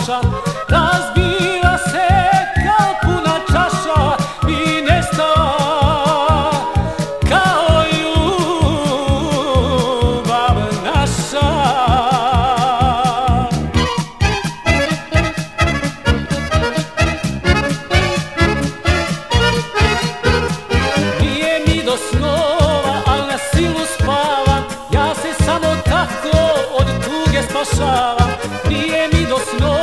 naša razbila se kao puna čaša i nestala kao ljubav naša. Nije mi do snova, al na silu spavam, ja se samo tako od tuge spašavam. Nije mi do snova,